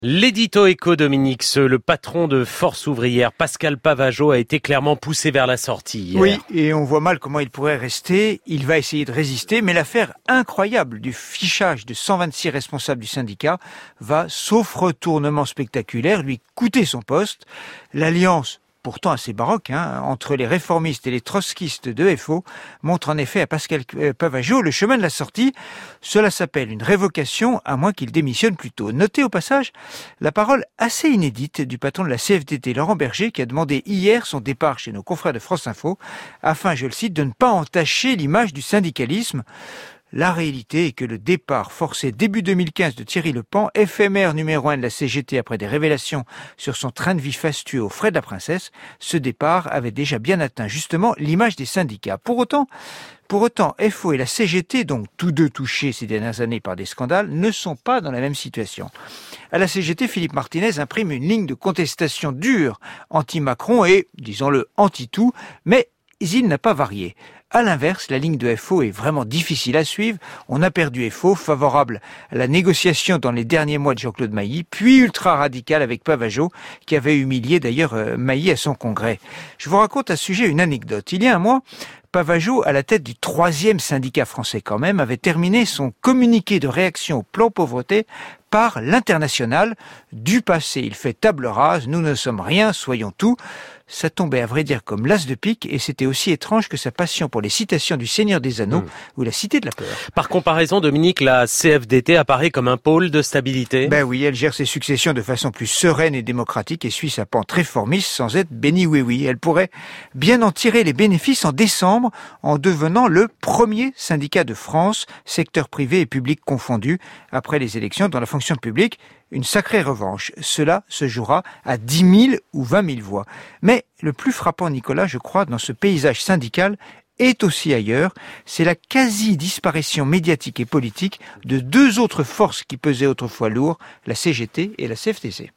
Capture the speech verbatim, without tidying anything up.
L'édito éco, Dominique Seux, le patron de Force ouvrière, Pascal Pavageot, a été clairement poussé vers la sortie hier. Oui, et on voit mal comment il pourrait rester. Il va essayer de résister, mais l'affaire incroyable du fichage de cent vingt-six responsables du syndicat va, sauf retournement spectaculaire, lui coûter son poste. L'alliance, pourtant assez baroque, hein, entre les réformistes et les trotskistes de F O, montre en effet à Pascal Pavageot le chemin de la sortie. Cela s'appelle une révocation, à moins qu'il démissionne plus tôt. Notez au passage la parole assez inédite du patron de la C F D T, Laurent Berger, qui a demandé hier son départ chez nos confrères de France Info, afin, je le cite, de ne pas entacher l'image du syndicalisme. La réalité est que le départ forcé début deux mille quinze de Thierry Lepan, éphémère numéro un de la C G T après des révélations sur son train de vie fastueux aux frais de la princesse, ce départ avait déjà bien atteint justement l'image des syndicats. Pour autant, pour autant, F O et la C G T, donc tous deux touchés ces dernières années par des scandales, ne sont pas dans la même situation. À la C G T, Philippe Martinez imprime une ligne de contestation dure anti-Macron et, disons-le, anti-tout, mais il n'a pas varié. À l'inverse, la ligne de F O est vraiment difficile à suivre. On a perdu F O, favorable à la négociation dans les derniers mois de Jean-Claude Mailly, puis ultra radical avec Pavageot, qui avait humilié d'ailleurs Mailly à son congrès. Je vous raconte à ce sujet une anecdote. Il y a un mois, Pavageot, à la tête du troisième syndicat français quand même, avait terminé son communiqué de réaction au plan pauvreté par l'Internationale. Du passé, il fait table rase, nous ne sommes rien, soyons tout. Ça tombait à vrai dire comme l'as de pique, et c'était aussi étrange que sa passion pour les citations du Seigneur des Anneaux mmh. ou la Cité de la Peur. Par comparaison, Dominique, la C F D T apparaît comme un pôle de stabilité. Ben oui, elle gère ses successions de façon plus sereine et démocratique et suit sa pente réformiste sans être bénie oui-oui. Elle pourrait bien en tirer les bénéfices en décembre en devenant le premier syndicat de France, secteur privé et public confondu, après les élections dans la fonction publique. Une sacrée revanche. Cela se jouera à dix mille ou vingt mille voix. Mais le plus frappant, Nicolas, je crois, dans ce paysage syndical, est aussi ailleurs. C'est la quasi-disparition médiatique et politique de deux autres forces qui pesaient autrefois lourd, la C G T et la C F T C.